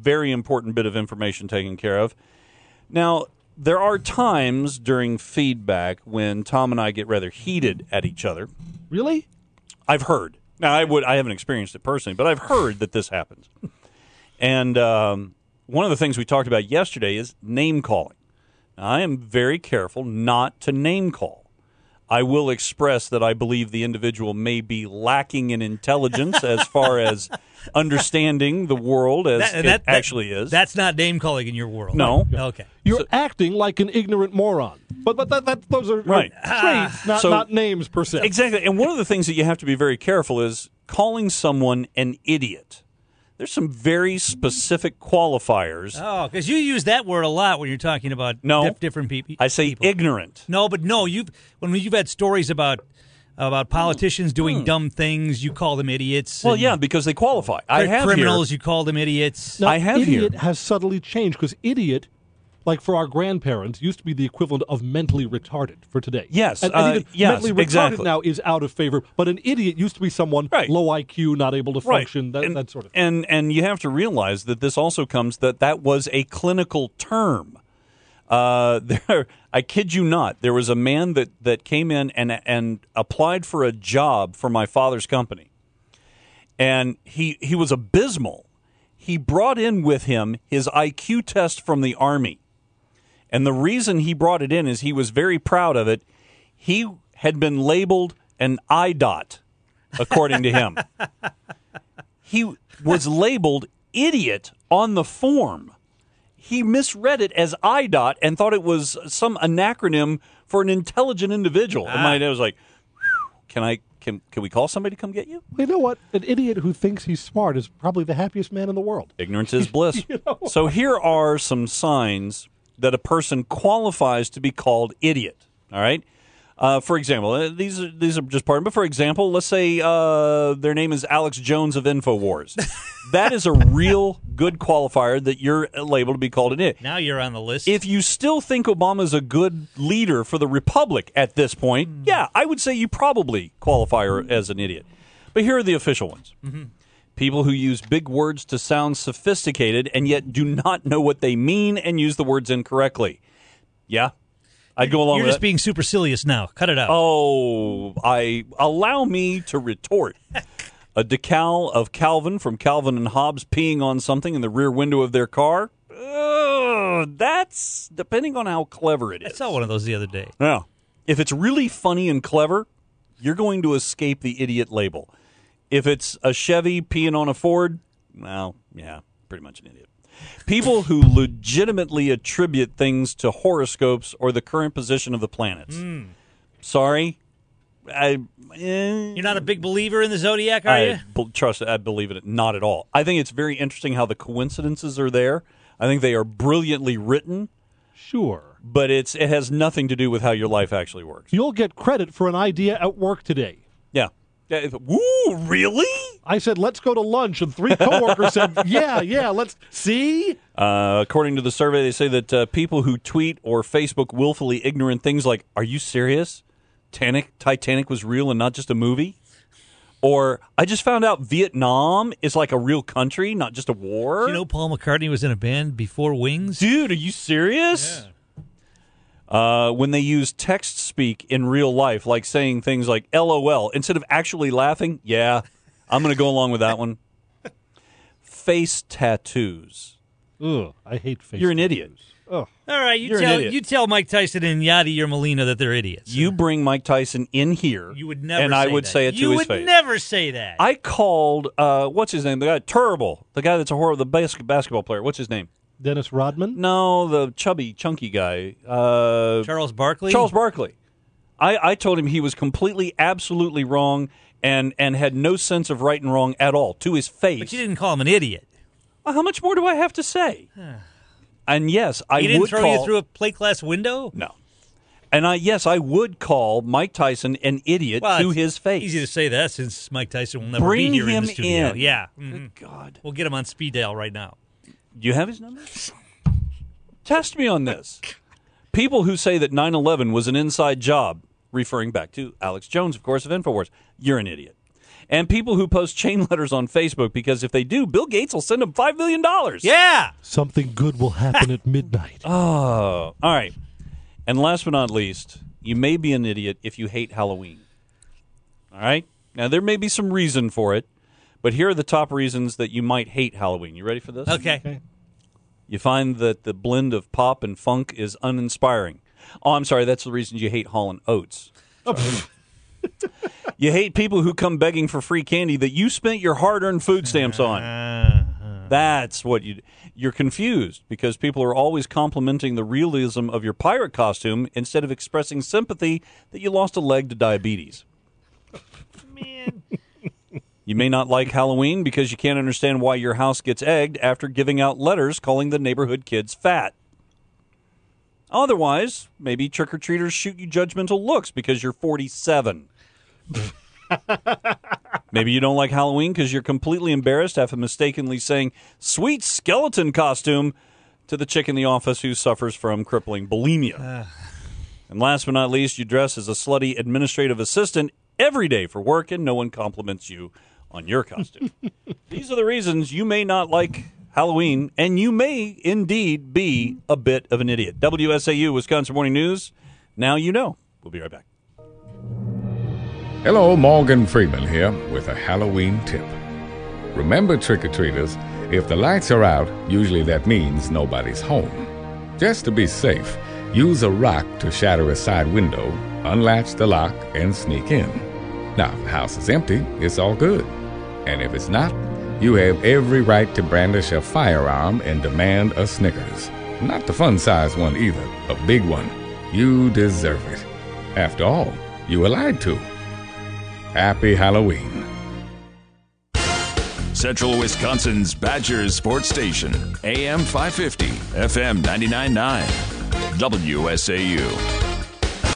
very important bit of information taken care of. Now, there are times during feedback when Tom and I get rather heated at each other. Really? I've heard. Now, I haven't experienced it personally, but I've heard that this happens. And one of the things we talked about yesterday is name calling. Now, I am very careful not to name call. I will express that I believe the individual may be lacking in intelligence as far as understanding the world as it actually is. That's not name calling in your world. No. Okay. You're acting like an ignorant moron. But those are Right. traits, not names per se. Exactly. And one of the things that you have to be very careful is calling someone an idiot. There's some very specific qualifiers. Oh, because you use that word a lot when you're talking about different people. I say ignorant. No, when you've had stories about politicians doing dumb things, you call them idiots. Well, yeah, because they qualify. I have criminals, here, you call them idiots. Now, I have idiot here. has subtly changed because idiot, like for our grandparents, used to be the equivalent of mentally retarded for today. Yes, and even yes, mentally retarded exactly. now is out of favor. But an idiot used to be someone low IQ, not able to function, that sort of thing. And you have to realize that this also comes that was a clinical term. I kid you not, there was a man that came in and applied for a job for my father's company. And he was abysmal. He brought in with him his IQ test from the Army. And the reason he brought it in is he was very proud of it. He had been labeled an IDOT, according to him. He was labeled idiot on the form. He misread it as IDOT and thought it was some acronym for an intelligent individual. And my dad was like, can we call somebody to come get you? You know what? An idiot who thinks he's smart is probably the happiest man in the world. Ignorance is bliss. So here are some signs that a person qualifies to be called idiot. All right. For example, these are just part of it. But for example, let's say their name is Alex Jones of InfoWars. That is a real good qualifier that you're labeled to be called an idiot. Now you're on the list. If you still think Obama's a good leader for the Republic at this point, yeah, I would say you probably qualify as an idiot. But here are the official ones. Mm-hmm. People who use big words to sound sophisticated and yet do not know what they mean and use the words incorrectly. Yeah. I'd go along with that. You're just being supercilious now. Cut it out. Oh, allow me to retort. A decal of Calvin from Calvin and Hobbes peeing on something in the rear window of their car. That's depending on how clever it is. I saw one of those the other day. Yeah. If it's really funny and clever, you're going to escape the idiot label. If it's a Chevy peeing on a Ford, well, yeah, pretty much an idiot. People who legitimately attribute things to horoscopes or the current position of the planets. Sorry. You're not a big believer in the Zodiac, are you? I believe in it. Not at all. I think it's very interesting how the coincidences are there. I think they are brilliantly written. Sure. But it has nothing to do with how your life actually works. You'll get credit for an idea at work today. Yeah. Woo, really? I said, let's go to lunch, and 3 coworkers said, yeah, let's see. According to the survey, they say that people who tweet or Facebook willfully ignorant things like, are you serious? Titanic was real and not just a movie? Or, I just found out Vietnam is like a real country, not just a war? Do you know Paul McCartney was in a band before Wings? Dude, are you serious? Yeah. When they use text speak in real life, like saying things like LOL, instead of actually laughing, yeah, I'm going to go along with that one. Face tattoos. Ugh, I hate face You're an tattoos. idiot. Ugh. All right, you tell Mike Tyson and Yadier Molina that they're idiots. You bring Mike Tyson in here, you would never and say I would that. say it to his face. You would never say that. I called, what's his name? The guy, Terrible. The guy that's a horror, the basketball player. What's his name? Dennis Rodman? No, the chubby, chunky guy. Charles Barkley? Charles Barkley. I told him he was completely, absolutely wrong and had no sense of right and wrong at all, to his face. But you didn't call him an idiot. Well, how much more do I have to say? And yes, I would call... He didn't throw you through a plate glass window? No. And I would call Mike Tyson an idiot to his face. Easy to say that since Mike Tyson will never Bring be here him in the studio. in. Yeah. Good God. We'll get him on speed dial right now. Do you have his number? Test me on this. People who say that 9/11 was an inside job, referring back to Alex Jones, of course, of InfoWars, you're an idiot. And people who post chain letters on Facebook, because if they do, Bill Gates will send them $5 million. Yeah. Something good will happen at midnight. Oh, all right. And last but not least, you may be an idiot if you hate Halloween. All right? Now, there may be some reason for it, but here are the top reasons that you might hate Halloween. You ready for this? Okay. You find that the blend of pop and funk is uninspiring. Oh, I'm sorry, that's the reason you hate Hall & Oates. You hate people who come begging for free candy that you spent your hard-earned food stamps on. That's what you're confused because people are always complimenting the realism of your pirate costume instead of expressing sympathy that you lost a leg to diabetes. Man. You may not like Halloween because you can't understand why your house gets egged after giving out letters calling the neighborhood kids fat. Otherwise, maybe trick-or-treaters shoot you judgmental looks because you're 47. Maybe you don't like Halloween because you're completely embarrassed after mistakenly saying, "Sweet skeleton costume," to the chick in the office who suffers from crippling bulimia. And last but not least, you dress as a slutty administrative assistant every day for work and no one compliments you on your costume. These are the reasons you may not like Halloween, and you may indeed be a bit of an idiot. WSAU, Wisconsin Morning News. Now you know. We'll be right back. Hello, Morgan Freeman here with a Halloween tip. Remember, trick-or-treaters, if the lights are out, usually that means nobody's home. Just to be safe, use a rock to shatter a side window, unlatch the lock, and sneak in. Now, if the house is empty, it's all good. And if it's not, you have every right to brandish a firearm and demand a Snickers. Not the fun-size one either, a big one. You deserve it. After all, you were lied to. Happy Halloween. Central Wisconsin's Badgers Sports Station, AM 550, FM 99.9, WSAU.